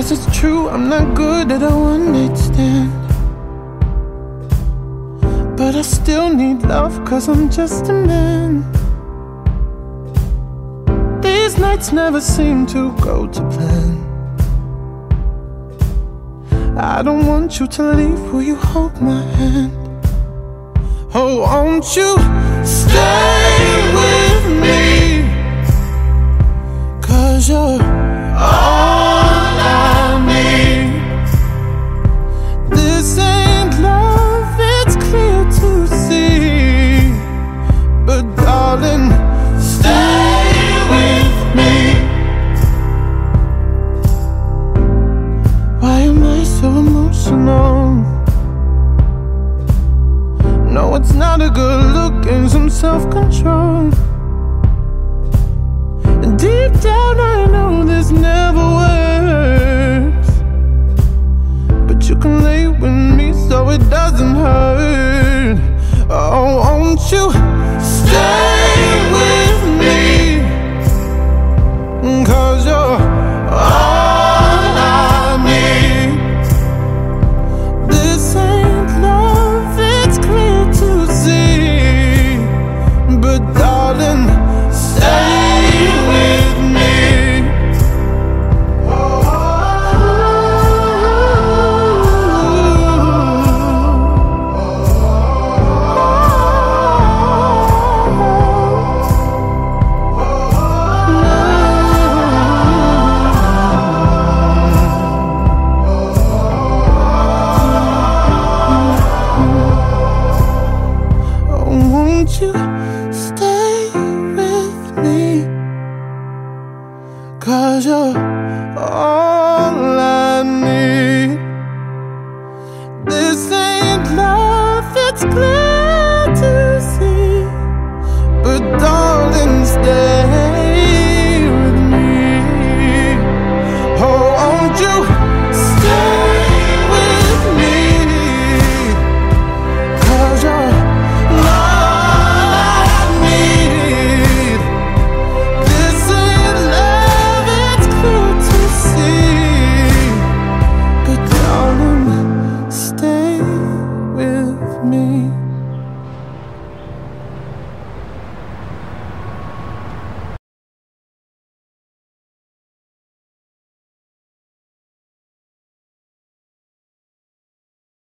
Guess it's true, I'm not good at a one-night stand, but I still need love, 'cause I'm just a man. These nights never seem to go to plan. I don't want you to leave, will you hold my hand? Oh, won't you stay with me? 'Cause you're all I need. This ain't love, it's clear to see, but darling, stay with me. Why am I so emotional? No, it's not a good look, and some self-control. And deep down I know this never works, but you can lay with me so it doesn't hurt. Oh, won't you stay with me? 'Cause you're all I need. This ain't love, it's clear to see, but darling, stay with me. Won't you stay with me? 'Cause you're all I need. This ain't love, it's clear